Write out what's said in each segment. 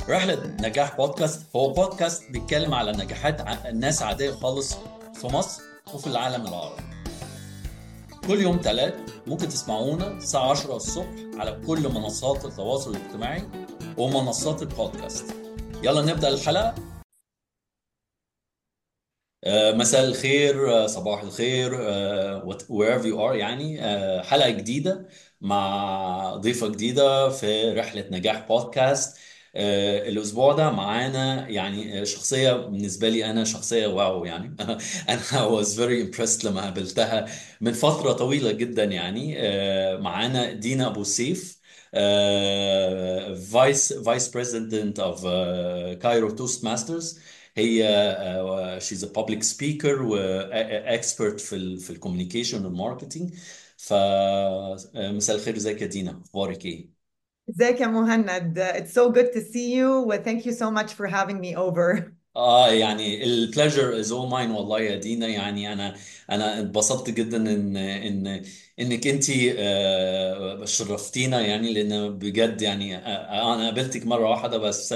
رحلة نجاح بودكاست هو بودكاست بيتكلم على نجاحات الناس عادية خالص في مصر وفي العالم العربي. كل يوم ثلاث ممكن تسمعونا الساعة 10 الصبح على كل منصات التواصل الاجتماعي ومنصات البودكاست. يلا نبدأ الحلقة. مساء الخير، صباح الخير، wherever you are، يعني حلقة جديدة مع ضيفة جديدة في رحلة نجاح بودكاست. الأسبوع ده معانا يعني شخصية بالنسبة لي، أنا شخصية واو يعني. أنا was very impressed لما قابلتها من فترة طويلة جدا. يعني معانا دينا أبو سيف، فايس بريزيدنت اوف كايرو توست ماسترز. هي she's a public speaker واكسبرت في الكوميونيكيشن والماركتينج. فمساء الخير، ازيك يا دينا؟ اخبارك ايه؟ ازيك يا مهند. It's so good to see you و thank you so much for having me over. يعني البليجر از اول ماين والله يا دينا. يعني انا اتبسطت جدا انك انت شرفتينا، يعني لان بجد يعني انا قابلتك مره واحده بس.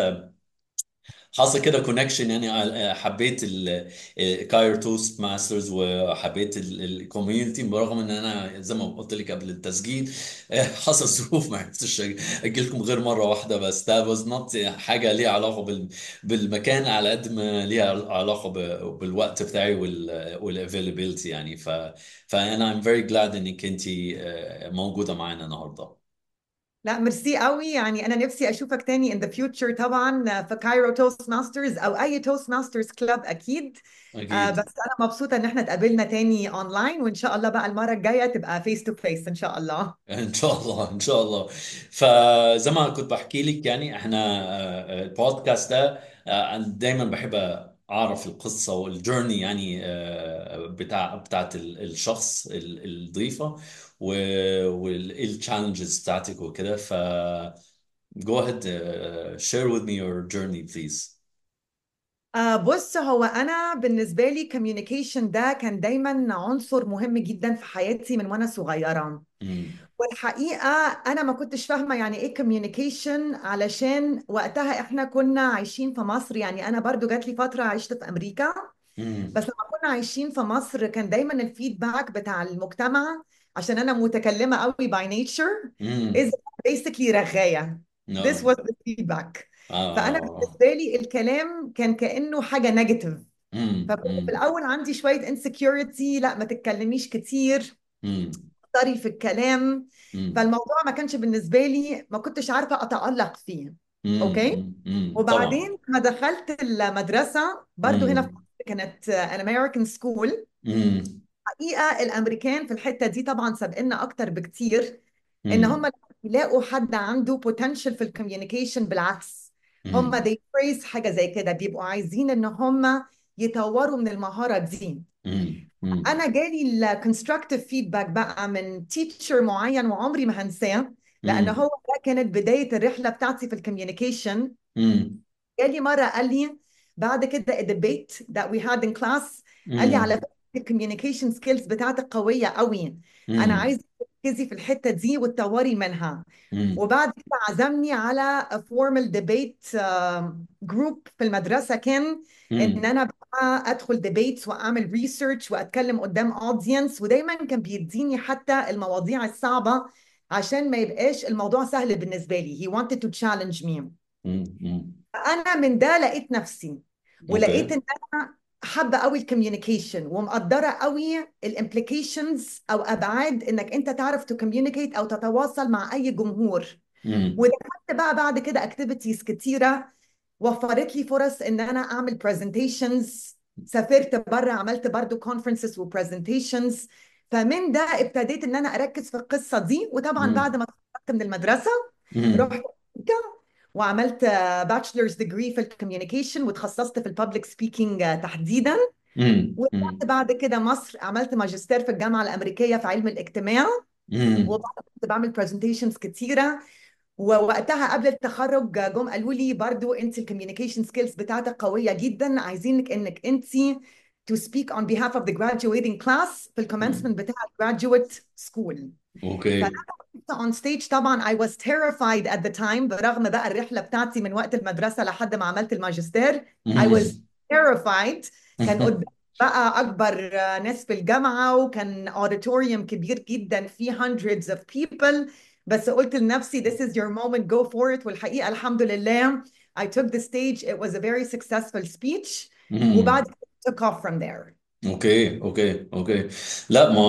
حصل كده كونكشن، يعني حبيت الكاير توست ماسترز وحبيت الكوميونتي، برغم ان انا زي ما قلت لك قبل التسجيل حصل ظروف ما عرفتش اجي لكم غير مره واحده. بس ده was not حاجه ليها علاقه بالمكان على قد ما ليها علاقه بالوقت بتاعي والافيلابيلتي. يعني فانا I'm very glad انك انت موجوده معانا النهارده. لا ميرسي قوي، يعني انا نفسي اشوفك تاني in the future طبعا في كايرو توست ماسترز او اي توست ماسترز كلاب اكيد. بس اكيد. انا مبسوطة ان احنا اتقابلنا تاني اونلاين، وان شاء الله بقى المرة الجاية تبقى فيس تو فيس ان شاء الله. ان شاء الله ان شاء الله. فزي ما كنت بحكي لك، يعني احنا البودكاست ده انا دايما بحب اعرف القصه والجيرني، يعني بتاعت الشخص الضيفه والتشالنجز بتاعتك وكده. go ahead, share with me your journey please. بص، هو أنا بالنسبة لي communication ده كان دايما عنصر مهم جدا في حياتي من وأنا صغيرة. امم. والحقيقة أنا ما كنتش فاهمة يعني إيه communication، علشان وقتها إحنا كنا عايشين في مصر. يعني أنا برضو جات لي فترة عشت في أمريكا، بس امم. لما كنا عايشين في مصر كان دايما الفيدباك بتاع المجتمع، عشان أنا متكلمة قوي by nature، is امم. basically رغاية. This no. was the feedback. فأنا اه. بالنسبة لي الكلام كان كأنه حاجة نيجاتيف. فكنت في امم. الأول عندي شوية insecurity، لا ما تتكلميش كتير، امم. طري في الكلام. امم. فالموضوع ما كانش بالنسبة لي، ما كنتش عارفة أتألق فيه. أوكي. طبعا. وبعدين ما دخلت المدرسة برضو هنا في امم. مصر، كانت an American school. امم. حقيقة الأمريكان في الحتة دي طبعا سابقنا أكتر بكتير، إن هم امم. يلاقوا حد عنده potential في الكوميونيكيشن. بالعكس، هم امم. they praise حاجة زي كده، بيبقوا عايزين إن هم يطوروا من المهارة دي. امم. انا جالي الكونستراكتيف فيدباك بقى من تيتشر معين وعمري ما هنساه، لان هو امم. ده كانت بدايه الرحله بتاعتي في الكوميونيكيشن. امم. جالي مره قال لي بعد كده الديبيت that we had in class، قال لي على امم. فكره الكوميونيكيشن سكيلز بتاعتك قويه قوي، انا امم. عايزه تركزي في الحته دي وتطوري منها. امم. وبعد كده عزمني على a formal debate group في المدرسة، كان إن امم. أنا بقى أدخل debates وأعمل research وأتكلم قدام audience. ودايما كان بيديني حتى المواضيع الصعبة عشان ما يبقاش الموضوع سهل بالنسبة لي. He wanted to challenge me. أنا من ده لقيت نفسي، ولقيت اوكي. إن أنا حابة قوي الكوميونيكيشن ومقدرة قوي الامبليكيشنز أو أبعاد إنك أنت تعرف تكوميونيكيت أو تتواصل مع أي جمهور. امم. ودخلت بقى بعد كده اكتيفيتيز كتيره وفرت لي فرص ان انا اعمل برزنتيشنز. سافرت بره، عملت برضو كونفرنسز وبرزنتيشنز. فمن ده ابتديت ان انا اركز في القصه دي. وطبعا بعد ما اتخرجت من المدرسه رحت امم. أمريكا وعملت باتشلرز ديجري في الكوميونيكيشن، وتخصصت في الببليك سبيكينج تحديدا. ورجعت امم. بعد كده مصر، عملت ماجستير في الجامعه الامريكيه في علم الاجتماع، امم. وبعد كنت بعمل برزنتيشنز كتيره. ووقتها قبل التخرج جم قالوا لي برضو انت الكوميونيكيشن سكيلز بتاعتك قويه جدا، عايزينك انك انت to speak on behalf of the graduating class في الكومنسمنت بتاع الجراديويت سكول. اوكي. on stage طبعا I was terrified at the time، برغم بقى الرحلة بتاعتي من وقت المدرسة لحد ما عملت الماجستير. I was terrified. كان قدام بقى أكبر ناس في الجامعة، وكان auditorium كبير جدا فيه hundreds of people. بس قلت لنفسي this is your moment, go for it. والحقيقة الحمد لله I took the stage. It was a very successful speech. وبعد كده took off from there. اوكي اوكي اوكي. لا ما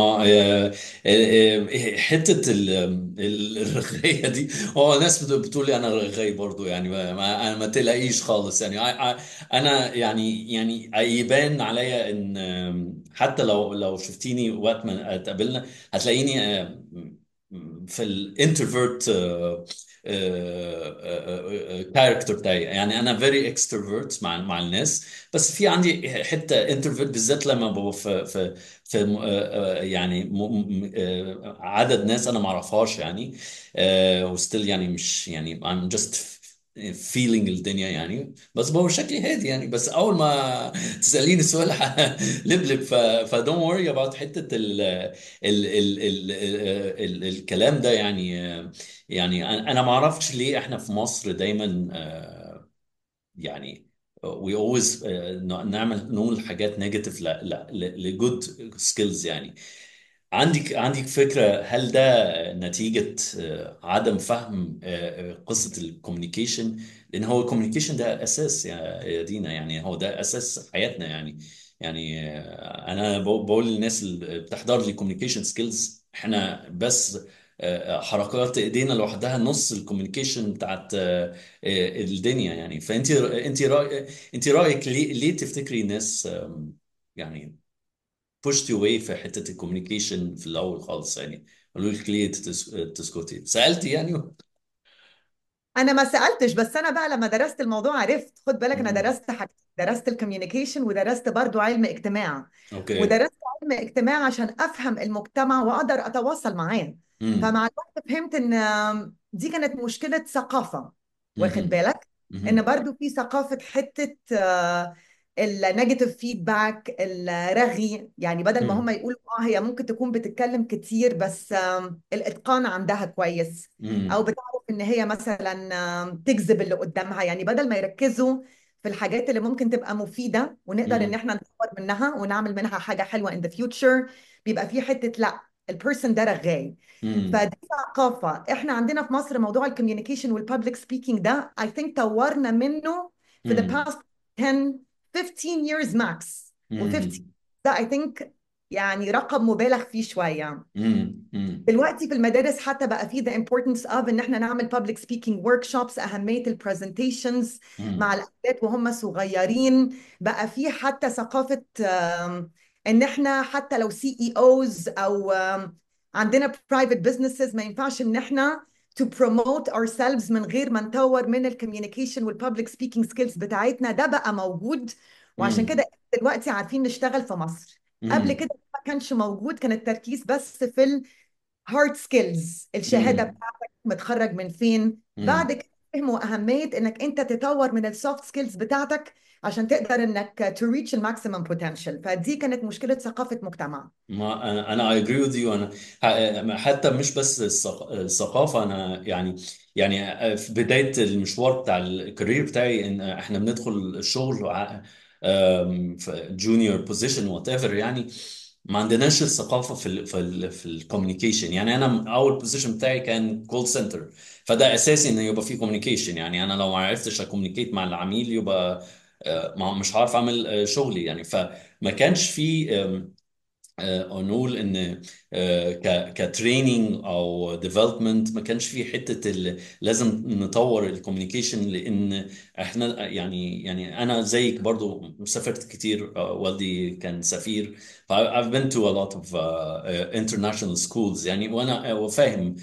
حته الرغايه دي، هو ناس بتقول لي انا رغاي برضو يعني، ما تلاقيش خالص يعني. انا يعني يبان عليا ان حتى لو شفتيني وقت ما اتقابلنا هتلاقيني في الانتروفيرت كاركتر بتاعي. يعني انا فيري اكستروفيرت مع الناس، بس في عندي حته انتروفيرت بالذات لما ببقى في يعني عدد ناس انا ما اعرفهاش يعني. وستيل يعني مش يعني I'm just feeling الدنيا يعني، بس بقى بشكل هادي يعني. بس اول ما تساليني السؤال لبلب. فدون وري اباوت حته الكلام ده يعني. يعني انا ما اعرفش ليه احنا في مصر دايما يعني we always نقول حاجات نيجاتيف لا لجود سكيلز يعني. عندك فكرة هل ده نتيجة عدم فهم قصة الكوميونيكيشن؟ لأن هو الكوميونيكيشن ده أساس يا دينا يعني، هو ده أساس حياتنا يعني. يعني أنا بقول للناس اللي بتحضر لي كوميونيكيشن سكيلز، إحنا بس حركات ايدينا لوحدها نص الكوميونيكيشن بتاعت الدنيا يعني. انت رايك ليه تفتكري الناس يعني pushed you away في حته الكوميونيكيشن في الاول خالص يعني؟ قالوا لك ليه تسكتي؟ سالتي يعني؟ انا ما سالتش، بس انا بقى لما درست الموضوع عرفت. خد بالك انا مم. درست حاجتين، درست الكوميونيكيشن ودرست برضو علم اجتماع. اوكي. ودرست علم اجتماع عشان افهم المجتمع واقدر اتواصل معاه. امم. فمع الوقت فهمت ان دي كانت مشكله ثقافه. واخد امم. بالك ان امم. برضو في ثقافه حته النيجاتيف فيدباك، الرغي. يعني بدل ما هم يقولوا هي ممكن تكون بتتكلم كتير بس الاتقان عندها كويس، او امم. بتعرف ان هي مثلا تجذب اللي قدامها. يعني بدل ما يركزوا في الحاجات اللي ممكن تبقى مفيدة ونقدر ان امم. احنا نطور منها ونعمل منها حاجة حلوة in the future، بيبقى في حتة لا، البيرسون ده رغاي. امم. فدي ثقافة احنا عندنا في مصر. موضوع الكوميونيكيشن والبابليك سبيكينج ده I think طورنا منه في the امم. past 10 15 years max. و15 امم. ده I think يعني رقم مبالغ فيه شوية. امم. دلوقتي في المدارس حتى بقى في the importance of ان احنا نعمل public speaking workshops، اهمية البرزنتيشنز مع امم. الاولاد وهم صغيرين. بقى في حتى ثقافة ان احنا حتى لو سي اي اوز او عندنا private businesses ما ينفعش ان احنا to promote ourselves من غير ما نطور من الكوميونيكيشن والبابليك سبيكينج سكيلز بتاعتنا. ده بقى موجود. وعشان كده دلوقتي عارفين نشتغل في مصر. قبل امم. كده ما كانش موجود، كان التركيز بس في هارد سكيلز، الشهاده امم. بتاعتك متخرج من فين. بعد كده فهموا اهميه انك انت تطور من السوفت سكيلز بتاعتك عشان تقدر انك تو ريتش الماكسيمم بوتنشال. فدي كانت مشكله ثقافه مجتمع. ما انا I agree with you. انا حتى مش بس الثقافه. انا يعني في بدايه المشوار بتاع الكارير بتاعي ان احنا بندخل الشغل في جونيور بوزيشن وات ايفر يعني. ما عندناش الثقافه في الكوميونيكيشن يعني. انا اول بوزيشن بتاعي كان كول سنتر، فده اساسي ان يبقى في كوميونيكيشن يعني. انا لو ما عرفتش اكوميونيكيت مع العميل يبقى مش هعرف اعمل شغلي يعني. فما كانش في أو نقول ان كتريننج او ديفلوبمنت ما كانش في حته لازم نطور الكوميونيكيشن. لان احنا يعني انا زيك برضو سافرت كتير. والدي كان سفير. I've been to a lot of international schools يعني. وانا وفاهم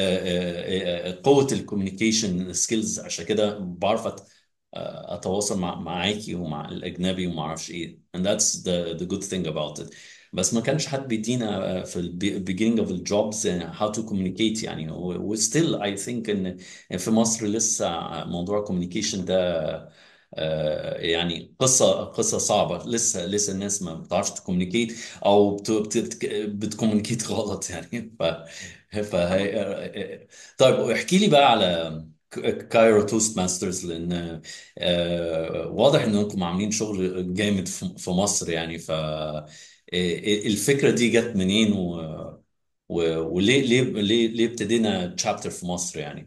قوه الكوميونيكيشن سكيلز. عشان كده بعرف اتواصل معاكي ومع الاجنبي وما اعرفش ايه. and that's the good thing about it. بس ما كانش حد بيدينا في ال beginning of the jobs how to communicate يعني. و still I think ان في مصر لسه موضوع communication ده يعني قصة صعبة، لسه الناس ما بتعرفش تكومينيكيت، او بتكومينيكيت غلط يعني. طيب احكي لي بقى على كايرو توست ماسترز، لان واضح انكم عاملين شغل جامد في مصر يعني. الفكرة دي جت منين، وليه ليه ابتدينا تشابتر في مصر يعني؟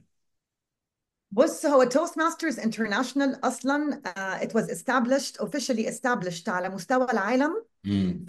بص، هو Toastmasters International أصلا it was established officially established على مستوى العالم امم. في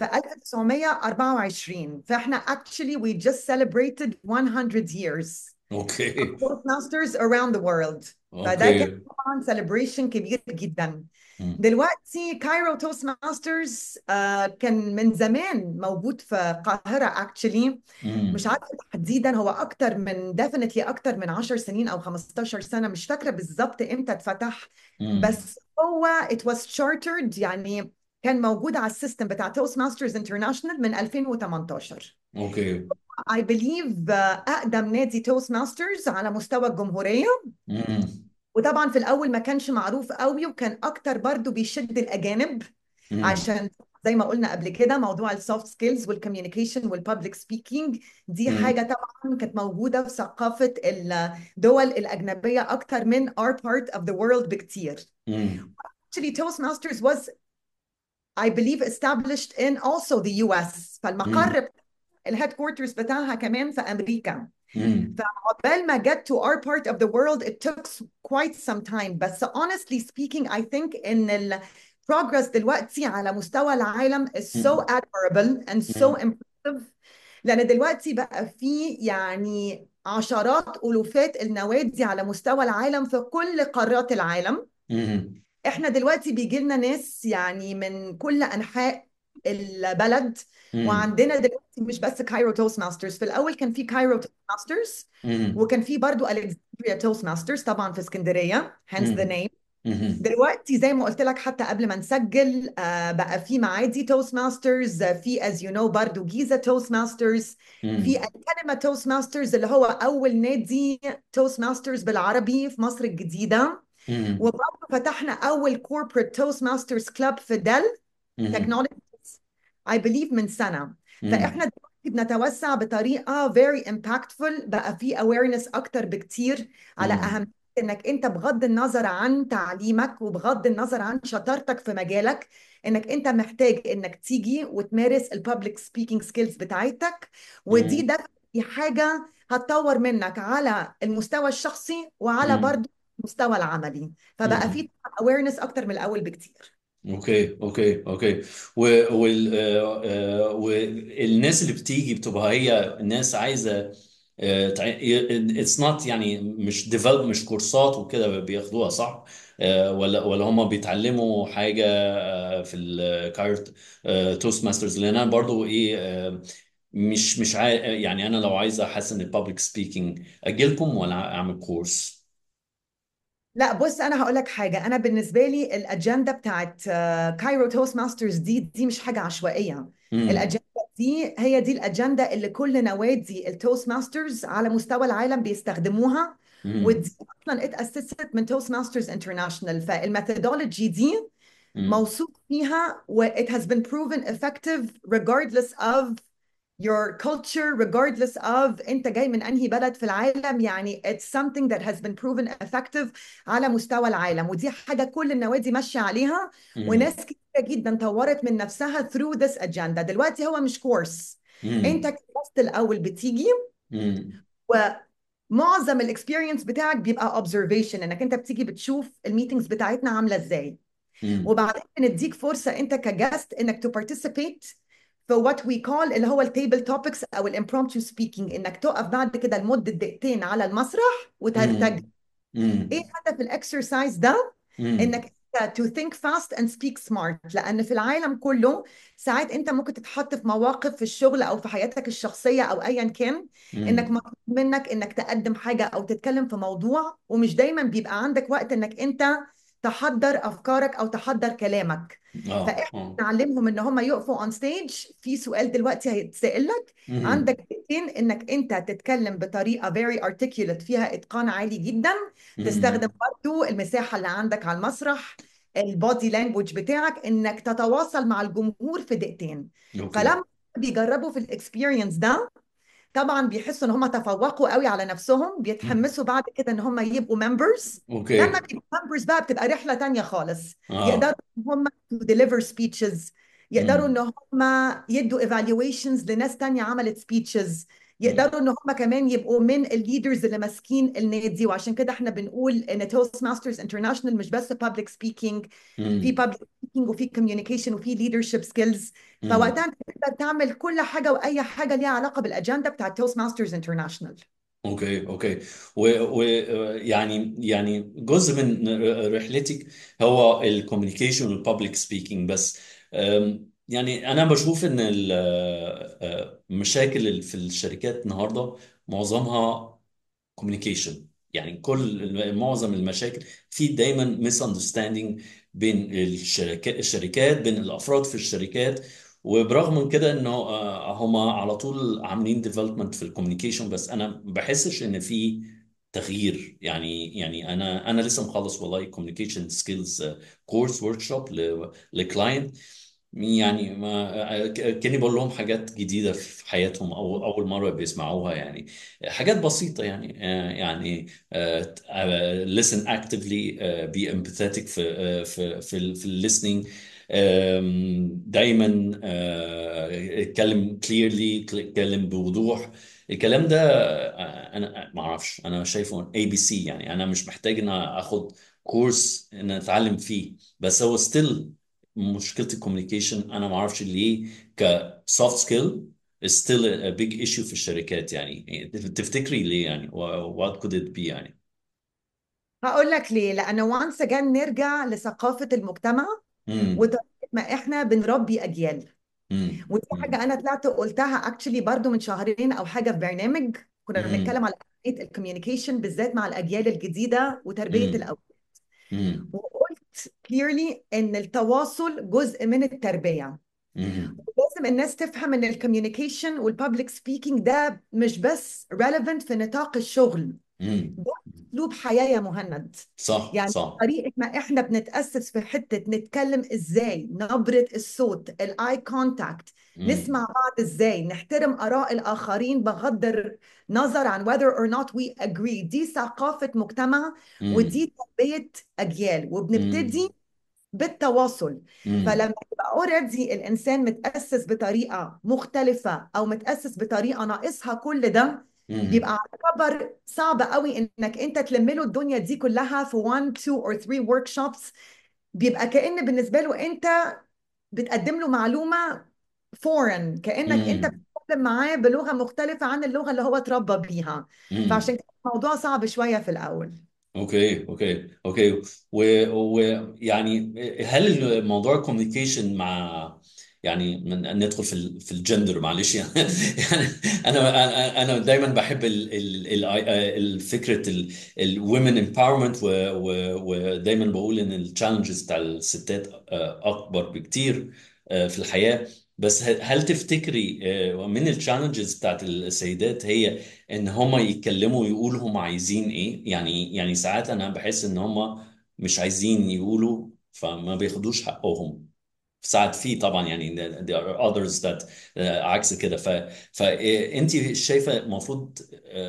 1924. فاحنا actually we just celebrated 100 years اوكي. Toastmasters around the world. فده كان اوكي. طبعا celebration كبير جدا. امم. دلوقتي كايرو توست ماسترز كان من زمان موجود في القاهرة actually. مش امم. عارفة تحديدا، هو أكتر من definitely أكتر من 10 سنين أو 15 سنة، مش فاكرة بالظبط إمتى اتفتح. امم. بس هو it was chartered، يعني كان موجود على السيستم بتاع توست ماسترز انترناشونال من 2018. اوكي. I believe أقدم نادي توست ماسترز على مستوى الجمهورية. امم. وطبعا في الأول ما كانش معروف قوي، وكان أكتر برضو بيشد الأجانب، امم. عشان زي ما قلنا قبل كده موضوع السوفت سكيلز والكوميونيكيشن والببليك سبيكينج. دي حاجة طبعا كانت موجودة في ثقافة الدول الأجنبية أكتر من our part of the world بكتير. امم. Actually Toastmasters was I believe established in also the US. فالمقر الهيد كوارترز بتاعها كمان في أمريكا. امم. فعقبال ما get to our part of the world it took quite some time. بس honestly speaking I think إن progress دلوقتي على مستوى العالم is so admirable and so impressive. لأن دلوقتي بقى في يعني عشرات ألوفات النوادي على مستوى العالم في كل قارات العالم. امم. احنا دلوقتي بيجي لنا ناس يعني من كل انحاء البلد. امم. وعندنا دلوقتي مش بس كايرو توست ماسترز، في الاول كان في كايرو توست ماسترز، امم. وكان في برضو الكسندريا توست ماسترز طبعا في اسكندريه hence the امم. name. امم. دلوقتي زي ما قلت لك حتى قبل ما نسجل بقى في معادي توست ماسترز، في as you know برضو جيزه توست ماسترز، في الكلمه توست ماسترز اللي هو اول نادي توست ماسترز بالعربي في مصر الجديده. امم. وبرضه فتحنا أول corporate Toastmasters club في ديل تكنولوجيز I believe من سنة. فإحنا امم. دلوقتي بنتوسع بطريقة very impactful، بقى في awareness أكتر بكتير على امم. أهمية إنك أنت بغض النظر عن تعليمك وبغض النظر عن شطارتك في مجالك، إنك أنت محتاج إنك تيجي وتمارس الببليك سبيكينج سكيلز بتاعتك. ودي ده حاجة هتطور منك على المستوى الشخصي وعلى برضه المستوى العملي. فبقى في امم. awareness اكتر من الاول بكتير. اوكي. والناس اللي بتيجي بتبقى هي الناس عايزه، اتس نوت يعني مش ديفلوب، مش كورسات وكده بياخدوها صح؟ ولا هم بيتعلموا حاجه في الكايرت توست ماسترز؟ لان انا برضو ايه، مش يعني انا لو عايز احسن البابليك سبيكينج اجي لكم ولا اعمل كورس؟ لا بص، انا هقول لك حاجه. انا بالنسبه لي الاجنده بتاعت كايرو توست ماسترز دي مش حاجه عشوائيه. امم. الاجنده دي هي دي الاجنده اللي كل نوادي التوست ماسترز على مستوى العالم بيستخدموها. ودي اصلا اتاسست من توست ماسترز انترناشونال. فالميثودولوجي دي امم. موثوق فيها و it has been proven effective regardless of your culture, regardless of انت جاي من انهي بلد في العالم. يعني it's something that has been proven effective على مستوى العالم. ودي حاجة كل النوادي ماشية عليها، وناس كتير جدا طورت من نفسها through this agenda. دلوقتي هو مش كورس، انت امم. كبست الاول بتيجي، امم. ومعظم الاكسبيرينس بتاعك بيبقى observation، انك انت بتيجي بتشوف الميتينجز بتاعتنا عاملة ازاي. امم. وبعدين بنديك فرصة انت كجاست انك تو participate في what we call اللي هو التيبل توبكس او الامبرومبتو سبيكينج، انك تقف بعد كده لمدة دقيقتين على المسرح وترتجل. امم. ايه امم. هدف الاكسرسايز ده؟ امم. انك to think fast and speak smart. لان في العالم كله ساعات انت ممكن تتحط في مواقف في الشغل او في حياتك الشخصية او ايا كان، انك امم. مطلوب منك انك تقدم حاجة او تتكلم في موضوع، ومش دايما بيبقى عندك وقت انك انت تحضر افكارك او تحضر كلامك. اه. فاحنا اه. نعلمهم ان هم يقفوا اون ستيج. في سؤال دلوقتي هيتسأل لك، عندك امم. دقيقتين انك انت تتكلم بطريقة very articulate فيها اتقان عالي جدا. تستخدم امم. برضو المساحة اللي عندك على المسرح، البودي لانجوج بتاعك انك تتواصل مع الجمهور في دقيقتين. اوكي. فلما بيجربوا في الاكسبيرينس ده طبعا بيحسوا ان هم تفوقوا قوي على نفسهم، مم. بيتحمسوا بعد كده ان هم يبقوا ممبرز. لما اوكي. بيبقوا ممبرز بقى بتبقى رحلة تانية خالص. يقدروا اه. ان هم to deliver speeches، يقدروا ان مم. هم يدوا evaluations لناس تانية عملت speeches، مم. يقدروا ان هم كمان يبقوا من الليدرز اللي ماسكين النادي. وعشان كده احنا بنقول ان توست ماسترز انترناشونال مش بس public speaking، في مم. public speaking وفي communication وفي leadership skills. مم. فوقتها انت تقدر تعمل كل حاجه واي حاجه ليها علاقه بالاجنده بتاعت توست ماسترز انترناشونال. اوكي. اوكي. ويعني جزء من رحلتك هو الكوميونيكيشن والبابليك سبيكينج بس. يعني انا بشوف ان المشاكل في الشركات النهارده معظمها كوميونيكيشن. يعني معظم المشاكل في دايما ميس اندرستاندينج بين الشركات، بين الافراد في الشركات. وبرغم من كده انه هما على طول عاملين ديفلوبمنت في الكوميونيكيشن، بس انا ما بحسش ان في تغيير. يعني انا لسه مخلص والله كوميونيكيشن سكيلز كورس ورك شوب لكلاينت. يعني ما كاني بقول لهم حاجات جديدة في حياتهم أو أول مرة بيسمعوها. يعني حاجات بسيطة، يعني listen actively، be empathetic في ال listening. دايما اتكلم clearly، اتكلم بوضوح. الكلام ده انا ما اعرفش، انا شايفه اي بي سي. يعني انا مش محتاج ان اخد كورس ان اتعلم فيه، بس هو ستيل مشكله الكوميونيكيشن. انا ما اعرفش ليه كسوفت سكيل still a big issue في الشركات. يعني تفتكري ليه؟ يعني what could it be يعني؟ هقول لك ليه. لان وانس اجان نرجع لثقافه المجتمع امم. وطريقه ما احنا بنربي اجيال. امم. ودي حاجه انا طلعت قلتها اكشلي برضو من شهرين او حاجه في برنامج كنا امم. بنتكلم على اهميه الكوميونيكيشن بالذات مع الاجيال الجديده وتربيه امم. الاولاد. امم. وقلت كليرلي ان التواصل جزء من التربيه. امم. لازم الناس تفهم ان الكوميونيكيشن والبابليك سبيكينج ده مش بس relevant في نطاق الشغل، امم. ده اسلوب حياه يا مهند. صح. يعني صح. طريقه ما احنا بنتاسس في حته نتكلم ازاي، نبره الصوت، الاي كونتاكت، امم. نسمع بعض ازاي، نحترم اراء الاخرين بغض النظر عن whether or not we agree. دي ثقافه مجتمع امم. ودي تربيه اجيال، وبنبتدي امم. بالتواصل. امم. فلما يبقى اوريدي الانسان متاسس بطريقه مختلفه او متاسس بطريقه ناقصها كل ده، بيبقى امم. على كبر صعب قوي انك انت تلم له الدنيا دي كلها في 1 2 or 3 workshops. بيبقى كأن بالنسبه له انت بتقدم له معلومه foreign، كأنك انت امم. بتتكلم معاه بلغه مختلفه عن اللغه اللي هو اتربى بيها. فعشان امم. كده الموضوع صعب شويه في الاول. اوكي. اوكي. اوكي. ويعني هل الموضوع الكوميونيكيشن مع، يعني ندخل في الجندر معلش يعني يعني انا دايما بحب الفكره الومن امباورمنت، ودايما بقول ان التشالنجز بتاع الستات اكبر بكتير في الحياه. بس هل تفتكري من التشالنجز بتاعت السيدات هي ان هم يتكلموا ويقولوا هم عايزين ايه؟ يعني ساعات انا بحس ان هم مش عايزين يقولوا فما بياخدوش حقهم. ساعات في طبعا يعني there are others that عكس كده. فانت شايفه المفروض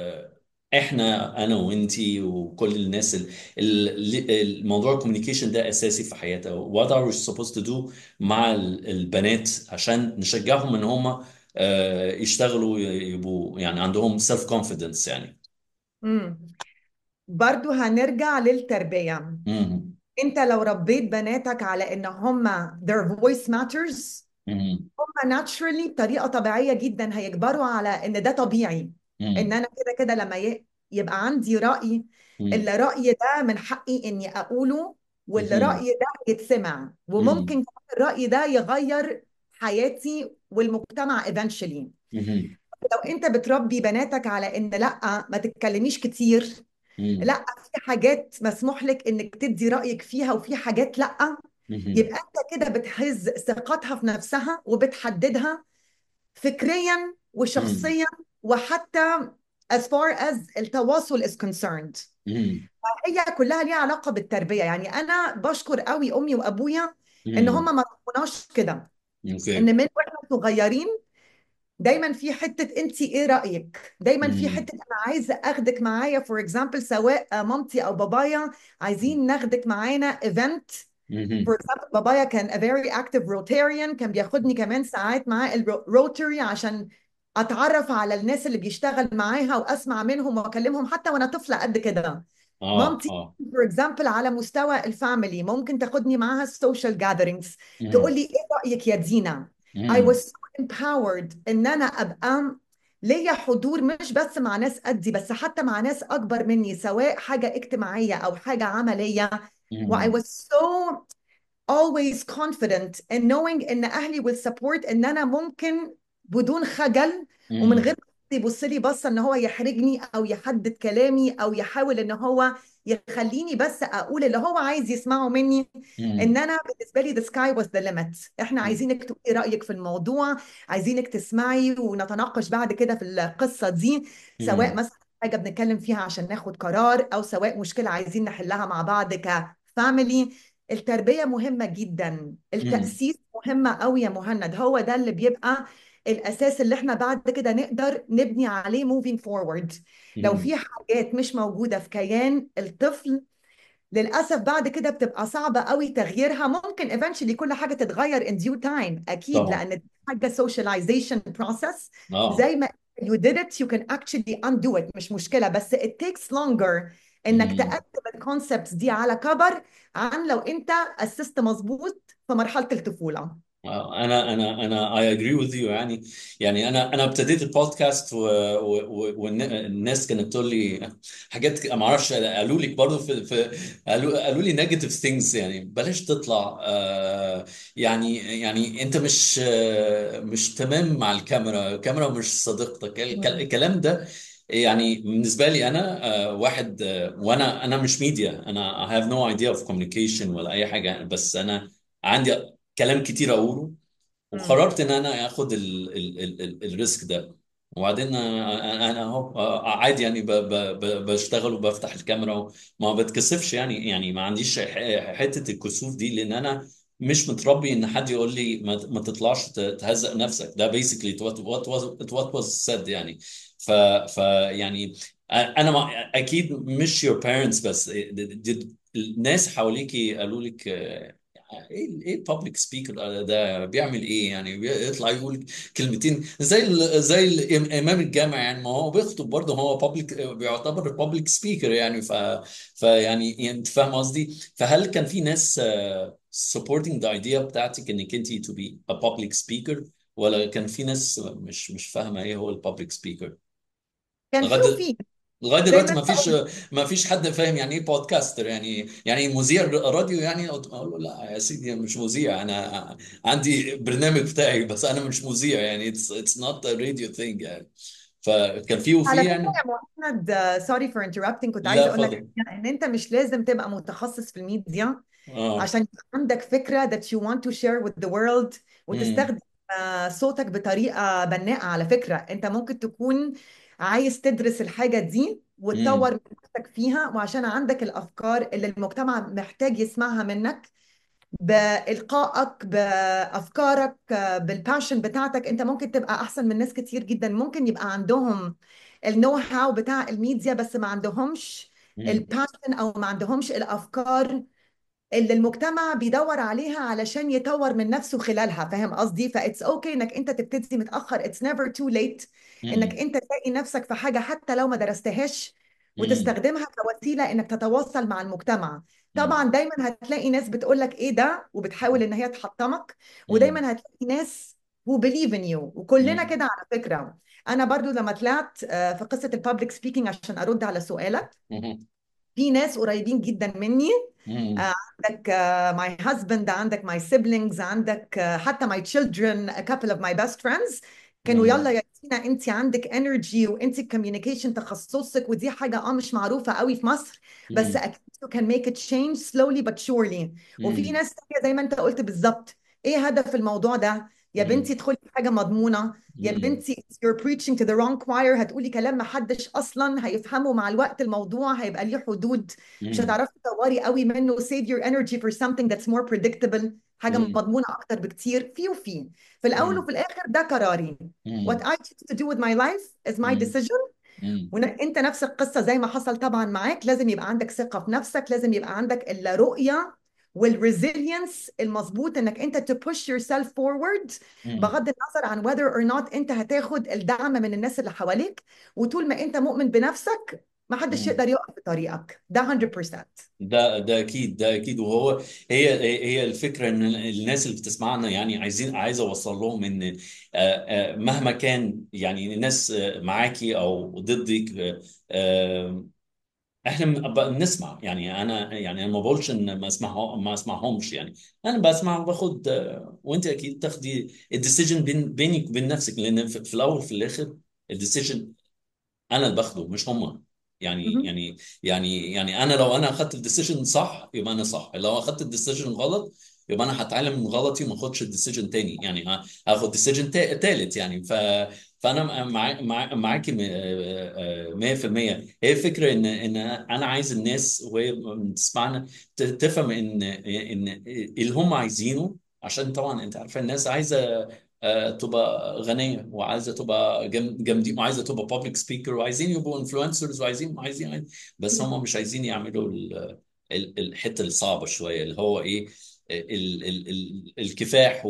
انا وانتي وكل الناس الموضوع الكوميونيكيشن ده اساسي في حياتها. what are we supposed to do مع البنات عشان نشجعهم ان هم يشتغلوا، يبقوا يعني عندهم self confidence يعني؟ امم برضو هنرجع للتربيه. امم. انت لو ربيت بناتك على ان هم their voice matters، امم. هم naturally بطريقة طبيعية جدا هيجبروا على ان ده طبيعي. ان امم. انا كده كده لما يبقى عندي رأي، الرأي ده من حقي اني اقوله، امم. والرأي ده يتسمع، وممكن امم. كمان الرأي ده يغير حياتي والمجتمع eventually. امم. لو انت بتربي بناتك على ان لا ما تتكلميش كتير، امم. لا في حاجات مسموح لك انك تدي رأيك فيها وفي حاجات لا، امم. يبقى انت كده بتهز ثقتها في نفسها وبتحددها فكريا امم. وشخصيا، وحتى as far as التواصل is concerned. مم. هي كلها ليها علاقة بالتربية. يعني أنا بشكر قوي أمي وأبويا إن هم مم. ما ربوناش كده، اوكي. إن من وإحنا صغيرين دايما في حتة أنت إيه رأيك، دايما في مم. حتة أنا عايزة أخدك معايا. فور إكزامبل سواء مامتي أو بابايا عايزين ناخدك معانا إيفنت. فور مم. اكزامبل بابايا كان a very active Rotarian، كان بياخدني كمان ساعات معاه الروتري عشان اتعرف على الناس اللي بيشتغل معاها واسمع منهم واكلمهم حتى وانا طفله قد كده. اه مامتي اه. فور اكزامبل على مستوى الفاميلي ممكن تاخدني معاها السوشيال جاذرينجز، تقول مم. لي ايه رايك يا دينا. I was مم. so empowered ان انا ابقى ليا حضور مش بس مع ناس قدي، بس حتى مع ناس اكبر مني، سواء حاجه اجتماعيه او حاجه عمليه. و I مم. was so always confident in knowing ان اهلي will support ان انا ممكن بدون خجل ومن غير مم. ما حد يبص لي بصه ان هو يحرجني او يحدد كلامي او يحاول ان هو يخليني بس اقول اللي هو عايز يسمعه مني. ان مم. انا بالنسبه لي the sky was the limit. احنا عايزينك تقولي رايك في الموضوع، عايزينك تسمعي ونتناقش بعد كده في القصه دي، سواء مم. مثلا حاجه بنتكلم فيها عشان ناخد قرار او سواء مشكله عايزين نحلها مع بعض كفاميلي. التربية مهمة جدا، مم. التأسيس مهمة قوي يا مهند. هو ده اللي بيبقى الأساس اللي احنا بعد كده نقدر نبني عليه moving forward. لو مم. في حاجات مش موجودة في كيان الطفل للأسف بعد كده بتبقى صعبة قوي تغييرها. ممكن eventually كل حاجة تتغير in due time أكيد، طبعا. لأن دي حاجة socialization process. اه. زي ما you did it you can actually undo it، مش مشكلة، بس it takes longer إنك مم. تأكد الكونسبتس دي على كبر عن لو أنت أسست مظبوط في مرحلة الطفولة. انا I agree with you يعني. يعني انا ابتديت البودكاست والناس كانت تقول لي حاجات ما اعرفش، قالوا لك برضه قالوا لي نيجاتيف ثينجز، يعني بلاش تطلع يعني انت مش تمام مع الكاميرا مش صديقتك مم. الكلام ده. يعني بالنسبه لي انا واحد وانا مش ميديا، انا I have no idea of communication ولا اي حاجه، بس انا عندي كلام كتير اقوله، مم. وقررت ان انا اخد الريسك ده. وبعدين انا اهو عادي يعني بشتغل وبفتح الكاميرا وما بتكسفش يعني ما عنديش حتة الكسوف دي، لان انا مش متربي ان حد يقول لي ما تطلعش تهزق نفسك. ده basically what was said يعني. ف يعني انا اكيد مش your parents، بس الناس حواليكي قالوا لك ايه البابليك سبيكر ده بيعمل ايه؟ يعني بيطلع يقول كلمتين زي الامام الجامع، يعني ما هو بيخطب برضه، هو بابليك بيعتبر بابليك سبيكر يعني. يعني انت فاهم قصدي؟ فهل كان في ناس supporting the idea بتاعتك انك انت to be a public speaker، ولا كان في ناس مش فاهمه ايه هو البابليك سبيكر؟ كان في لغايه وفي لغايه زي ما دلوقتي انت قلت. ما فيش حد فاهم يعني ايه بودكاستر، يعني مذيع راديو يعني. اقول له لا يا سيدي أنا مش مذيع، انا عندي برنامج بتاعي بس انا مش مذيع يعني. it's not a radio thing يعني. فكان في على فكرة يعني. يا مهند، سوري فور انترربتنج، كنت لا عايزة اقول لك فضل. ان انت مش لازم تبقى متخصص في الميديا اه. عشان يبقى عندك فكرة that you want to share with the world امم. وتستخدم صوتك بطريقة بناءة. على فكرة انت ممكن تكون عايز تدرس الحاجة دي وتطور امم. من نفسك فيها، وعشان عندك الأفكار اللي المجتمع محتاج يسمعها منك، بإلقائك بأفكارك بالباشن بتاعتك، انت ممكن تبقى أحسن من ناس كتير جدا ممكن يبقى عندهم النو هاو بتاع الميديا بس ما عندهمش امم. الباشن او ما عندهمش الافكار اللي المجتمع بيدور عليها علشان يطور من نفسه خلالها. فاهم قصدي؟ فاتس اوكي انك انت تبتدي متاخر، اتس نيفر تو ليت انك امم. انت تلاقي نفسك في حاجه حتى لو ما درستهاش امم. وتستخدمها كوسيله انك تتواصل مع المجتمع. طبعا دايما هتلاقي ناس بتقول لك ايه ده وبتحاول ان هي تحطمك، امم. ودايما هتلاقي ناس who believe in you، وكلنا امم. كده على فكره. انا برضو لما طلعت في قصه البابليك سبيكينج عشان ارد على سؤالك، في ناس قريبين جدا مني. امم. عندك my husband، عندك my siblings، عندك حتى my children a couple of my best friends كانوا يلا يا سينا انت عندك energy وانت communication تخصصك، ودي حاجة مش معروفة قوي في مصر، بس امم. اكيد you can make a change slowly but surely. وفي امم. ناس تانية زي ما انت قلت بالظبط، ايه هدف الموضوع ده؟ يا بنتي ادخلي في حاجه مضمونه، يا مم. بنتي you're preaching to the wrong choir، هتقولي كلام ما حدش اصلا هيفهمه. مع الوقت الموضوع هيبقى ليه حدود، مش مم. هتعرفي تطوري قوي منه. save your energy for something that's more predictable، حاجه مم. مضمونه اكتر بكتير. في الاول مم. وفي الاخر ده قراري. what مم. I choose to do with my life is my مم. decision. مم. وانت نفس القصة زي ما حصل طبعا معاك، لازم يبقى عندك ثقة في نفسك، لازم يبقى عندك الرؤية والريزيلينس المظبوط انك انت to push yourself forward، مم. بغض النظر عن whether or not انت هتاخد الدعم من الناس اللي حواليك. وطول ما انت مؤمن بنفسك ما حدش مم. يقدر يقف في طريقك، ده 100%. ده اكيد، ده اكيد. وهو هي الفكره ان الناس اللي بتسمعنا يعني عايز اوصل لهم ان مهما كان يعني الناس معاكي او ضدك، احنا بنسمع. يعني انا ما بقولش ان ما اسمعهمش. يعني انا بسمع وباخد، وانت اكيد تاخدي الديسيجن بينك وبين نفسك، لان في الاول وفي الاخر الديسيجن انا اللي باخده مش هم. يعني مهم. يعني يعني انا لو انا اخدت الديسيجن صح يبقى انا صح، لو اخدت الديسيجن غلط يبقى انا هتعلم من غلطي وما اخدش الديسيجن تاني. يعني هاخد ديسيجن تالت يعني. فانا معاكي 100%. هي فكره ان انا عايز الناس وهي بتسمعنا تفهم ان اللي هم عايزينه. عشان طبعا انت عارفه الناس عايزه تبقى غنيه، وعايزه تبقى جامدين، وعايزه تبقى بابليك سبيكر، وعايزين يبقوا انفلونسرز، وعايزين. بس هم مش عايزين يعملوا الحته الصعبه شويه اللي هو ايه، الكفاح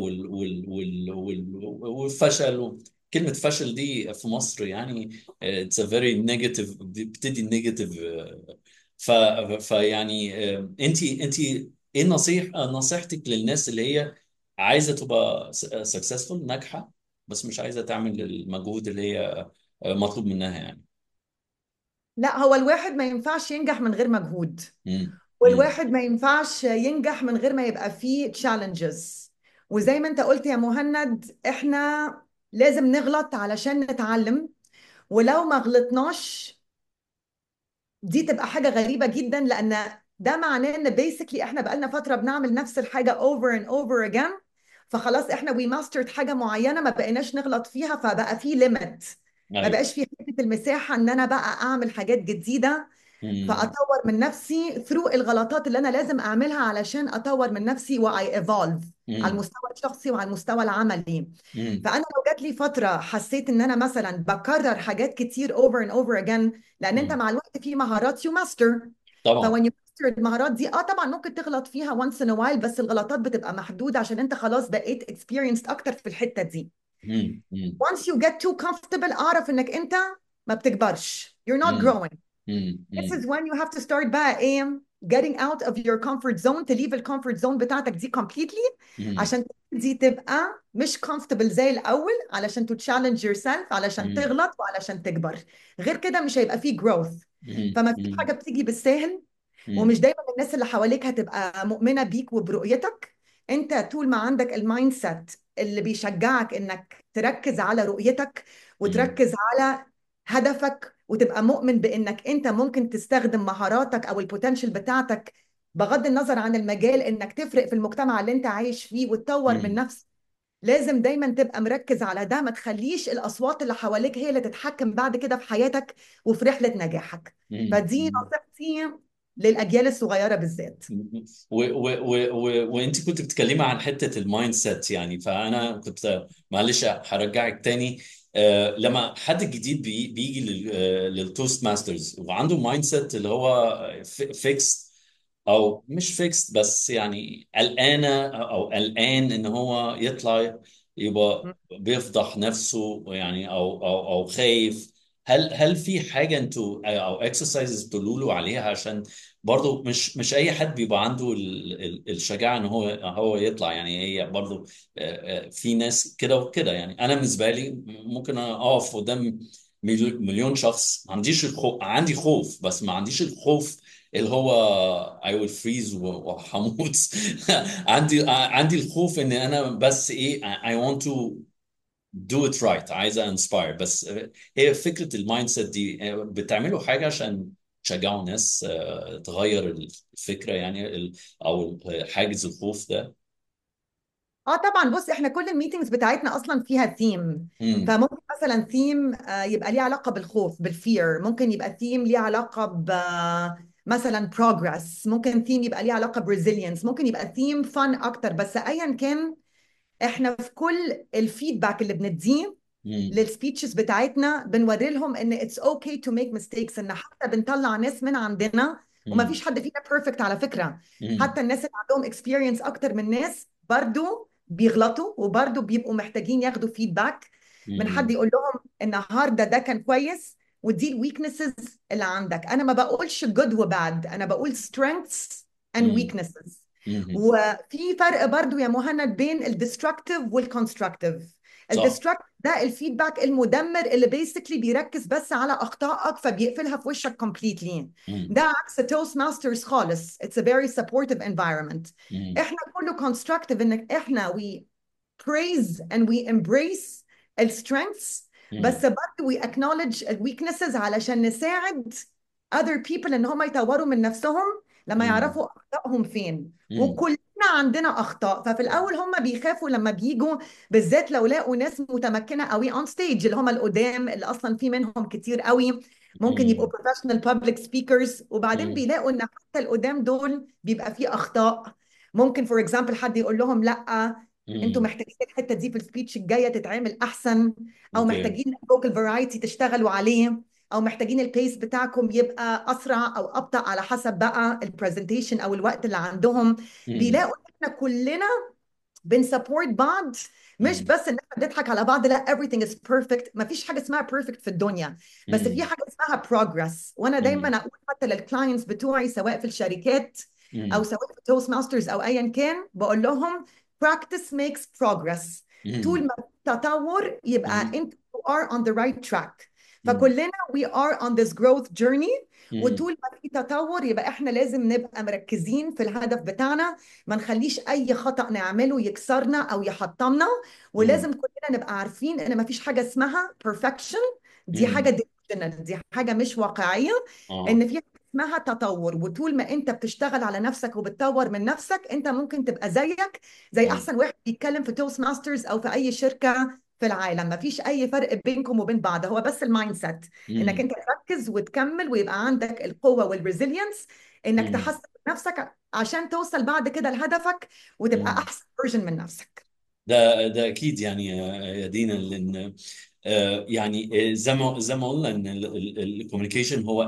والفشل. كلمة فشل دي في مصر يعني it's a very negative، بتدي النيجاتيف. ف فيعني انت ايه نصيحتك للناس اللي هي عايزة تبقى successful ناجحة، بس مش عايزة تعمل المجهود اللي هي مطلوب منها يعني؟ لا، هو الواحد ما ينفعش ينجح من غير مجهود، مم. مم. والواحد ما ينفعش ينجح من غير ما يبقى فيه challenges. وزي ما انت قلت يا مهند، احنا لازم نغلط علشان نتعلم. ولو ما غلطناش دي تبقى حاجة غريبة جدا، لأن ده معناه إن basically إحنا بقالنا فترة بنعمل نفس الحاجة over and over again. فخلاص إحنا we mastered حاجة معينة، ما بقيناش نغلط فيها، فبقى في limit. ما ايوه. بقاش في حتة المساحة إن أنا بقى أعمل حاجات جديدة، مم. فأطور من نفسي through الغلطات اللي أنا لازم أعملها علشان أطور من نفسي وI evolve على مم. المستوى الشخصي وعلى المستوى العملي. مم. فأنا لو جات لي فترة حسيت إن أنا مثلا بكرر حاجات كتير over and over again، لأن أنت مم. مع الوقت في مهارات you master. طبعا. فوين you master المهارات دي طبعا ممكن تغلط فيها once in a while، بس الغلطات بتبقى محدودة عشان أنت خلاص بقيت experienced أكتر في الحتة دي. مم. مم. once you get too comfortable أعرف إنك أنت ما بتكبرش، you're not مم. growing. مم. This مم. is when you have to start بقى ايه getting out of your comfort zone، to leave الكومفورت زون بتاعتك دي completely، مم. عشان دي تبقى مش comfortable زي الأول، علشان to challenge yourself، علشان مم. تغلط وعلشان تكبر. غير كده مش هيبقى فيه growth. مم. فما فيش مم. حاجة بتيجي بالساهل، مم. ومش دايما الناس اللي حواليك هتبقى مؤمنة بيك وبرؤيتك. انت طول ما عندك المايند سيت اللي بيشجعك انك تركز على رؤيتك مم. وتركز على هدفك، وتبقى مؤمن بانك انت ممكن تستخدم مهاراتك او البوتنشال بتاعتك بغض النظر عن المجال، انك تفرق في المجتمع اللي انت عايش فيه وتطور من مم. نفسك. لازم دايما تبقى مركز على ده، ما تخليش الأصوات اللي حواليك هي اللي تتحكم بعد كده في حياتك وفي رحلة نجاحك. فدي مم. نصيحتي للأجيال الصغيرة بالذات. وانت كنت بتتكلمي عن حته المايند سيت يعني. فانا كنت معلش هرجعك تاني. لما حد جديد بيجي للتوست ماسترز وعنده مايند سيت اللي هو فيكس او مش فيكس، بس يعني قلقانه او قلقان ان هو يطلع يبقى بيفضح نفسه يعني، او خايف. هل في حاجه انتوا او اكسرسايزز تقولوا له عليها؟ عشان برضو مش اي حد بيبقى عنده الشجاعه ان هو يطلع. يعني هي برضو في ناس كده وكده. يعني انا بالنسبه لي ممكن اقف قدام مليون شخص، ما عنديش الخوف. عندي خوف بس ما عنديش الخوف اللي هو I will freeze وهموت. عندي الخوف ان انا بس ايه I want to do it right، عايزه انسباير. بس هي فكره المايند سيت دي بتعملوا حاجه عشان تشجعوا الناس تغير الفكره يعني او حاجز الخوف ده؟ اه طبعا. بص احنا كل الميتينجز بتاعتنا اصلا فيها ثيم. امم. فممكن مثلا ثيم يبقى ليه علاقه بالخوف بالفير، ممكن يبقى ثيم ليه علاقه ب مثلا بروجرس، ممكن ثيم يبقى ليه علاقه بريزيلينس، ممكن يبقى ثيم فن اكتر. بس ايا كان احنا في كل الفيدباك اللي بنديه امم. للسبيتشز بتاعتنا بنوري لهم ان اتس اوكي تو ميك ميستيكس، ان حتى بنطلع ناس من عندنا، وما امم. فيش حد فينا بيرفكت على فكره. امم. حتى الناس اللي عندهم اكسبيرينس اكتر من ناس برضو بيغلطوا، وبرضو بيبقوا محتاجين ياخدوا فيدباك من حد امم. يقول لهم النهارده ده كان كويس ودي الويكنسز اللي عندك. انا ما بقولش good وباد، انا بقول strengths and weaknesses. امم. وفي فرق برضو يا مهند بين الديستركتيف والكونستركتيف. صح. الديستركتيف ده الفيدباك المدمر اللي بيسكلي بيركز بس على اخطائك فبيقفلها في وشك كومبليتلي. امم. ده عكس توست ماسترز خالص. It's a very supportive environment. امم. احنا كله constructive، انك احنا we praise and we embrace السترينثs، بس برضه we acknowledge ال weaknesses علشان نساعد other people ان هم يطوروا من نفسهم لما امم. يعرفوا اخطائهم فين. امم. وكلنا عندنا اخطاء. ففي الاول هم بيخافوا لما بيجوا، بالذات لو لقوا ناس متمكنه قوي on stage، اللي هم القدام اللي اصلا في منهم كتير قوي ممكن يبقوا امم. professional public speakers، وبعدين امم. بيلاقوا ان حتى القدام دول بيبقى فيه اخطاء. ممكن فور اكزامبل حد يقول لهم لا انتوا امم. محتاجين الحته دي في السبيتش الجايه تتعمل احسن، او اوكي. محتاجين فوكال فرايتي تشتغلوا عليه، او محتاجين البيس بتاعكم يبقى اسرع او ابطا على حسب بقى البرزنتيشن او الوقت اللي عندهم. امم. بيلاقوا ان احنا كلنا بنسبورت بعض، مش امم. بس ان احنا بنضحك على بعض. لا everything is perfect، ما فيش حاجه اسمها perfect في الدنيا، بس في امم. حاجه اسمها progress. وانا دايما اقول حتى للكلاينتس بتوعي سواء في الشركات او امم. سواء في توست ماسترز او ايا كان، بقول لهم practice makes progress. طول امم. ما في تطور يبقى امم. انت you are on the right track. امم. فكلنا we are on this growth journey. امم. وطول ما في تطور يبقى احنا لازم نبقى مركزين في الهدف بتاعنا، ما نخليش اي خطأ نعمله يكسرنا او يحطمنا. ولازم كلنا نبقى عارفين ان ما فيش حاجة اسمها perfection. دي حاجة امم. delusional، دي حاجة مش واقعية. اه. ان في حاجة اسمها تطور، وطول ما انت بتشتغل على نفسك وبتطور من نفسك انت ممكن تبقى زيك زي امم. احسن واحد بيتكلم في توست ماسترز او في اي شركة في العالم. ما فيش اي فرق بينكم وبين بعض، هو بس المايند سيت، انك امم. انت تركز وتكمل ويبقى عندك القوة والريزيلينس انك امم. تحسن نفسك عشان توصل بعد كده لهدفك وتبقى امم. احسن فيرجن من نفسك. ده اكيد يعني يا دينا، لان يعني زي ما قلنا ان الكوميونيكيشن هو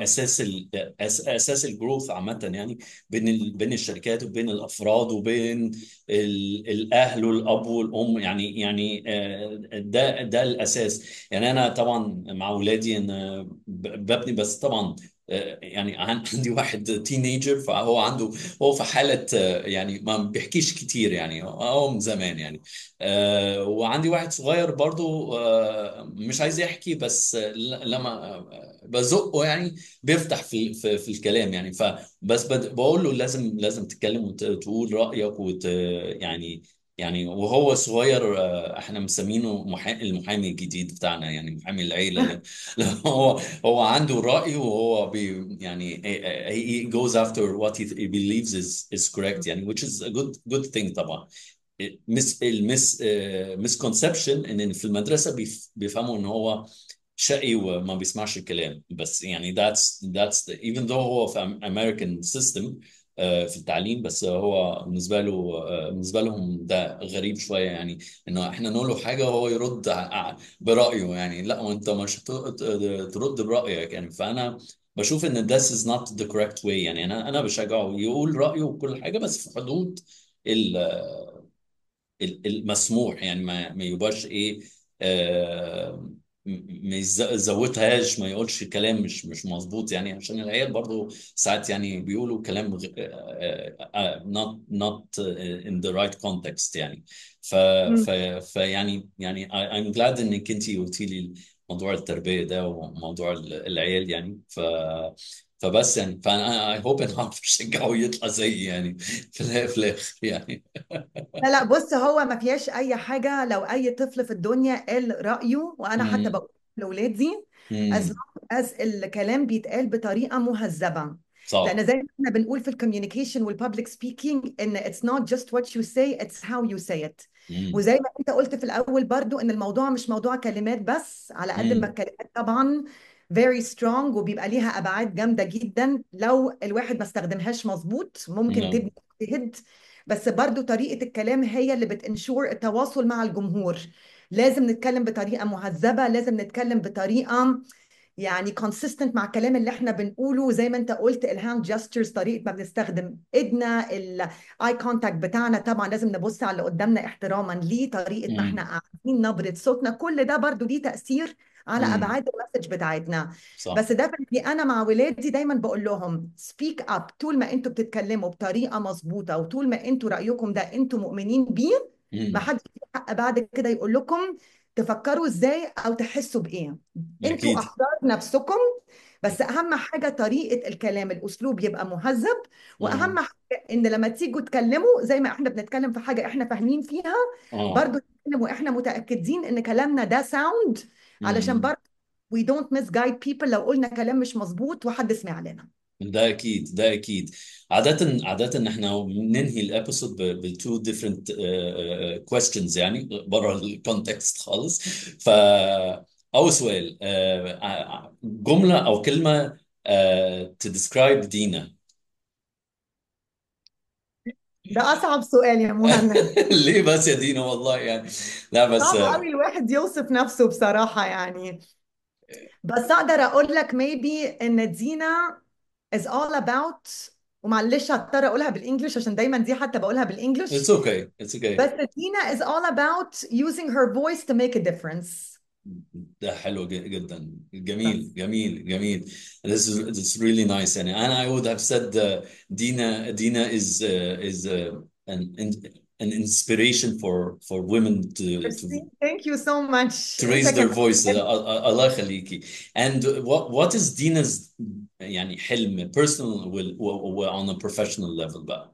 اساس الجروث عامه، يعني بين الشركات وبين الافراد وبين الاهل والاب والام، يعني ده الاساس. يعني انا طبعا مع اولادي انا ببني، بس طبعا يعني عندي واحد تينيجر، فهو عنده، هو في حاله يعني ما بيحكيش كتير، يعني هو من زمان يعني. وعندي واحد صغير برضو مش عايز يحكي، بس لما بزقه يعني بيفتح في الكلام يعني. فبس بقول له لازم تتكلم وتقول رأيك يعني وهو صغير احنا مسمينه المحامي الجديد بتاعنا، يعني محامي العيلة هو عنده رأي، وهو يعني he goes after what he believes is correct يعني، which is a good thing طبعا. المسكونسبشن ان في المدرسه بيفهموا ان هو شقي وما بيسمعش الكلام، بس يعني even though هو في American system في التعليم، بس هو بالنسبه لهم ده غريب شويه يعني، انه احنا نقول له حاجه وهو يرد برايه يعني. لا، وانت مش ترد برايك يعني. فانا بشوف ان this is not the correct way يعني. انا بشجعه يقول رايه وكل حاجه، بس في حدود المسموح يعني. ما يبقاش ايه ما يزودهاش، ما يقولش كلام مش مظبوط يعني، عشان العيال برضو ساعات يعني بيقولوا كلام not in the right context يعني. ف ف مم. يعني I'm glad انك انت قلتي لي موضوع التربية ده وموضوع العيال يعني. فبس يعني، فانا I hope ان اعرف اشجعه يطلع زيي يعني في الاخر يعني. لا لا، بص هو ما فيهاش اي حاجه لو اي طفل في الدنيا قال رايه، وانا حتى مم. بقول لاولادي as مم. long as الكلام بيتقال بطريقه مهذبه. صح. لان زي ما احنا بنقول في الكوميونيكيشن والبابليك سبيكينج ان it's not just what you say, it's how you say it. امم. وزي ما انت قلت في الاول برضو ان الموضوع مش موضوع كلمات بس، على قد ما امم. الكلمات طبعا very strong وبيبقى ليها ابعاد جامده جدا، لو الواحد ما استخدمهاش مظبوط ممكن نعم. تبني تهد. بس برضو طريقه الكلام هي اللي بتنشور التواصل مع الجمهور. لازم نتكلم بطريقه مهذبه، لازم نتكلم بطريقه يعني consistent مع الكلام اللي احنا بنقوله. زي ما انت قلت الهاند جestures، طريقه ما بنستخدم ايدنا، الاي كونتاكت بتاعنا طبعا لازم نبص على اللي قدامنا احتراما ليه، طريقه ما احنا امم. قاعدين، نبره صوتنا، كل ده برضو ليه تاثير على امم. ابعاد المسج بتاعتنا. صح. بس ده انا مع ولادي دايما بقول لهم سبيك اب، طول ما انتوا بتتكلموا بطريقه مظبوطه وطول ما انتوا رايكم ده انتوا مؤمنين بيه، ما امم. حدش ليه حق بعد كده يقول لكم تفكروا ازاي او تحسوا بايه. انتوا اكيد. احرار نفسكم، بس اهم حاجه طريقه الكلام، الاسلوب يبقى مهذب. واهم اه. حاجه ان لما تيجوا تكلموا زي ما احنا بنتكلم في حاجه احنا فاهمين فيها، اه. برضو نتكلم واحنا متاكدين ان كلامنا ده ساوند، علشان امم. برضو we don't misguide people لو قلنا كلام مش مظبوط وحد سمع لنا. ده اكيد، ده اكيد. عاده احنا بننهي الابيسود بالتو ديفرنت كويستشنز يعني بره الكونتكست خالص. ف اول سؤال، جمله او كلمه تديسكرايب دينا. ده اصعب سؤال يا مهند. ليه بس يا دينا والله يعني؟ لا بس صعب قوي الواحد يوصف نفسه بصراحه يعني. بس اقدر اقول لك maybe ان دينا is all about، ومعلش هضطر اقولها بالانجلش عشان دايما دي حتى بقولها it's بالانجلش، okay, it's okay. بس دينا is all about using her voice to make a difference. ده حلو جدا، بس جميل جميل جميل. This is really nice يعني. and I would have said Dina is an inspiration for women ميرسي ثانك يو سو ماتش، to انت raise their كمان voice. بجد. الله يخليكي. And what is Dina's يعني حلم personal و on a professional level بقى؟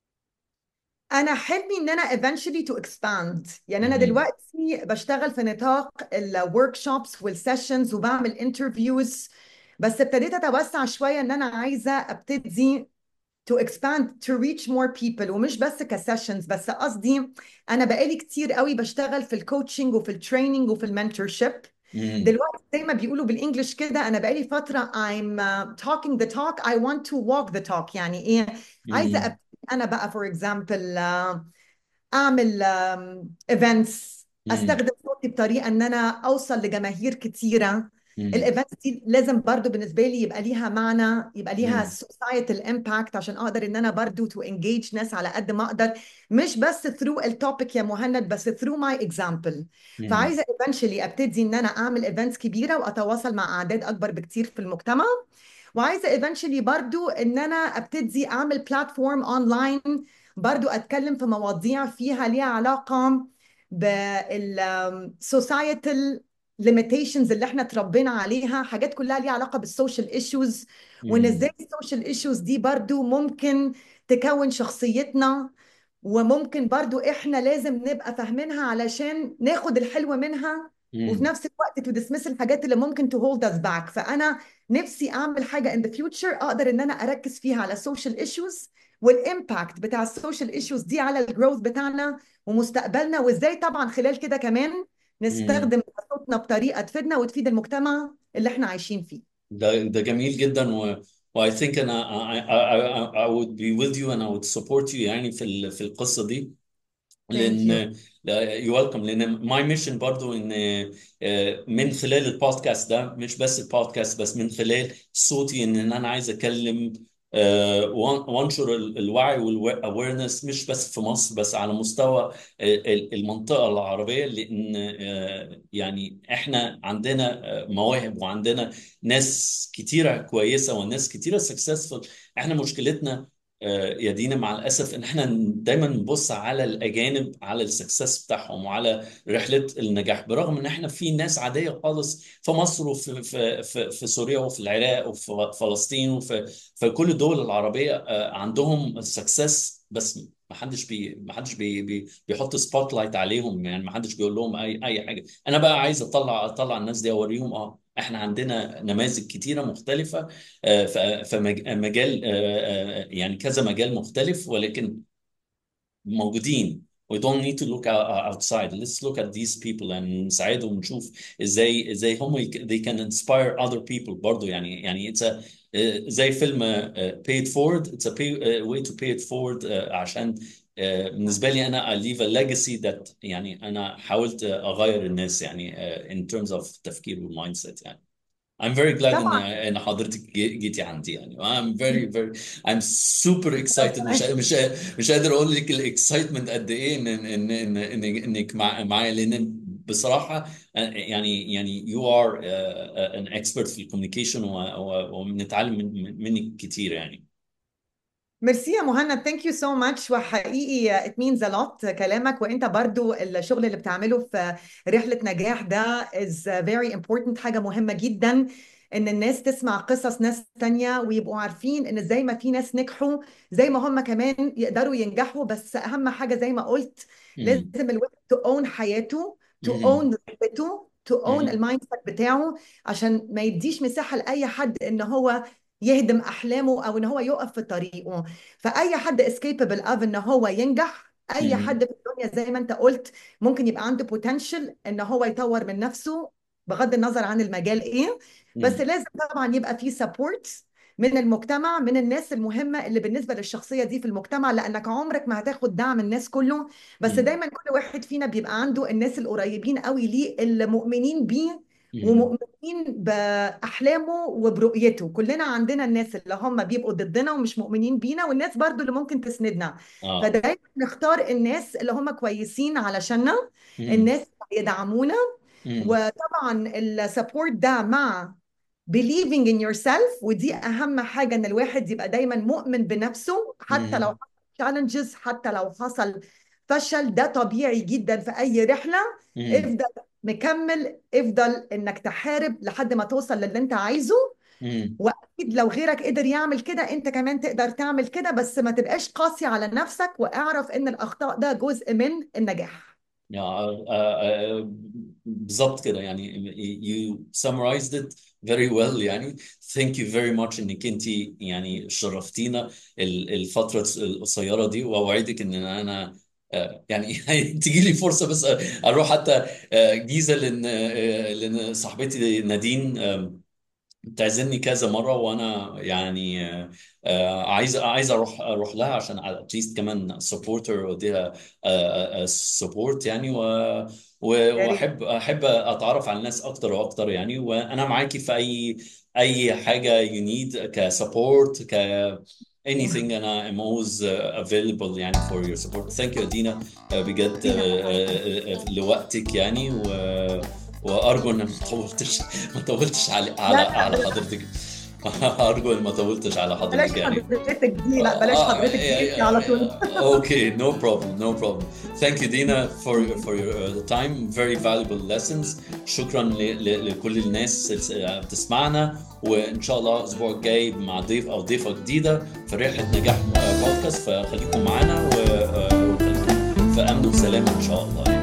انا حلمي ان انا eventually to expand. يعني انا مهم. دلوقتي بشتغل في نطاق الوركشوبس والسيشنز وبعمل انترفيوز، بس ابتديت اتوسع شويه ان انا عايزه ابتدي to expand to reach more people، ومش بس كسيشنز بس. قصدي انا بقالي كتير قوي بشتغل في الكوتشنج وفي التريننج وفي المنتورشيب. مم. دلوقتي زي ما بيقولوا بالانجلش كده انا بقالي فتره I'm talking the talk I want to walk the talk. يعني ايه؟ عايزه مم. انا بقى for example اعمل ايفنتس، مم. استخدم صوتي بطريقه ان انا اوصل لجماهير كتيره. مم. الايفنتس دي لازم برضو بالنسبه لي يبقى ليها معنى، يبقى ليها مم. societal impact عشان اقدر ان انا برضو to engage ناس على قد ما اقدر، مش بس through التوبيك يا مهند بس through my example. مم. فعايزه eventually ابتدي ان انا اعمل ايفنتس كبيره واتواصل مع اعداد اكبر بكتير في المجتمع. وعايزه eventually برضو ان انا ابتدي اعمل بلاتفورم اونلاين، برضو اتكلم في مواضيع فيها ليها علاقه بال societal limitations اللي احنا اتربينا عليها، حاجات كلها ليها علاقه بالسوشيال ايشوز، وان ازاي مم. السوشيال ايشوز دي برضو ممكن تكون شخصيتنا، وممكن برضو احنا لازم نبقى فاهمينها علشان ناخد الحلو منها، وفي مم. نفس الوقت to dismiss الحاجات اللي ممكن to hold us back. فانا نفسي اعمل حاجه in the future اقدر ان انا اركز فيها على social issues والامباكت بتاع السوشيال ايشوز دي على الجروث بتاعنا ومستقبلنا، وازاي طبعا خلال كده كمان مم. نستخدم صوتنا بطريقه تفيدنا وتفيد المجتمع اللي احنا عايشين فيه. ده جميل جدا. و I think انا I would be with you and I would support you يعني في القصة دي. Thank you. لان يو ويلكم. لان ماي ميشن برضو ان من خلال البودكاست ده، مش بس البودكاست بس، من خلال صوتي ان انا عايز اكلم وانشر الوعي والاويرنس مش بس في مصر، بس على مستوى المنطقة العربية. لان يعني احنا عندنا مواهب وعندنا ناس كتيرة كويسة وناس كتيرة سكسسفul. احنا مشكلتنا يا دينا مع الاسف ان احنا دايما نبص على الاجانب، على السكسس بتاعهم وعلى رحله النجاح، برغم ان احنا في ناس عاديه خالص في مصر وفي في سوريا وفي العراق وفي فلسطين في كل الدول العربيه عندهم السكسس. بس ما حدش بيحط سبوت لايت عليهم يعني. ما حدش بيقول لهم اي حاجه. انا بقى عايز اطلع الناس دي اوريهم احنا عندنا نماذج كتيرة مختلفة في مجال يعني كذا مجال مختلف، ولكن موجودين. We don't need to look outside. Let's look at these people and نساعدهم ونشوف ازاي هم they can inspire other people برضو. يعني it's a زي فيلم pay it forward. It's a way to pay it forward عشان بالنسبة لي أنا I leave a legacy that يعني أنا حاولت أغير الناس يعني in terms of تفكير والمايند سيت يعني. I'm very glad طبعا. ان حضرتك جيتي عندي يعني. I'm super excited. مش قادر اقول لك الاكسايتمنت قد ايه انك معايا، لان بصراحه يعني you are an expert في الكوميونيكيشن، وبنتعلم منك كتير يعني. ميرسي يا مهند، ثانك يو سو ماتش. وحقيقي it means a lot كلامك، وانت برضو الشغل اللي بتعمله في رحلة نجاح ده is very important. حاجة مهمة جدا ان الناس تسمع قصص ناس تانية ويبقوا عارفين ان زي ما في ناس نجحوا زي ما هم كمان يقدروا ينجحوا. بس اهم حاجة زي ما قلت لازم مم. الواحد to own حياته، to مم. own رحلته، to own مم. المايند سيت بتاعه، عشان ما يديش مساحة لأي حد ان هو يهدم احلامه او ان هو يقف في طريقه. فاي حد اسكيبل of ان هو ينجح. اي مم. حد في الدنيا زي ما انت قلت ممكن يبقى عنده بوتنشال ان هو يطور من نفسه بغض النظر عن المجال ايه. بس مم. لازم طبعا يبقى في سبورت من المجتمع، من الناس المهمة اللي بالنسبة للشخصية دي في المجتمع، لأنك عمرك ما هتاخد دعم الناس كله. بس مم. دايما كل واحد فينا بيبقى عنده الناس القريبين قوي ليه اللي مؤمنين بيه مم. ومؤمنين بأحلامه وبرؤيته. كلنا عندنا الناس اللي هم بيبقوا ضدنا ومش مؤمنين بينا، والناس برضو اللي ممكن تسندنا. اه. فدايما نختار الناس اللي هم كويسين علشاننا، مم. الناس اللي يدعمونا. مم. وطبعا السبورت ده مع believing in yourself، ودي أهم حاجة، إن الواحد يبقى دايما مؤمن بنفسه حتى لو مم. حصل challenges، حتى لو حصل فشل. ده طبيعي جدا في أي رحلة. مم. افضل مكمل، افضل إنك تحارب لحد ما توصل للي أنت عايزه. مم. وأكيد لو غيرك قدر يعمل كده أنت كمان تقدر تعمل كده، بس ما تبقاش قاسي على نفسك، واعرف إن الأخطاء ده جزء من النجاح. بالظبط كده يعني. you summarized it very well يعني. thank you very much انك انت يعني شرفتينا الفترة القصيرة دي. واوعدك ان انا يعني تيجي لي فرصة بس اروح حتى جيزة، لان صاحبتي نادين بتعزمني كذا مرة، وانا يعني عايز اروح لها عشان اتليست كمان سبورتر، وديها سبورت يعني. يا ريت. واحب اتعرف على الناس اكتر واكتر يعني. وانا معاكي في اي حاجة you need كسبورت anything. انا I'm always available يعني for your support. thank you أدينا بجد لوقتك يعني. وارجو ان ما طولتش لا على لا، حضرتك. ارجو ان ما طولتش على بلاش حضرتك يعني. حضرتك دي، لا بلاش حضرتك دي على طول. اوكي no problem no problem. thank you دينا for your time. very valuable lessons. شكرا لكل الناس اللي بتسمعنا. وان شاء الله الاسبوع الجاي مع ضيف او ضيفة جديدة في رحلة نجاح بودكاست. فخليكم معانا وخليكم في امن وسلام ان شاء الله.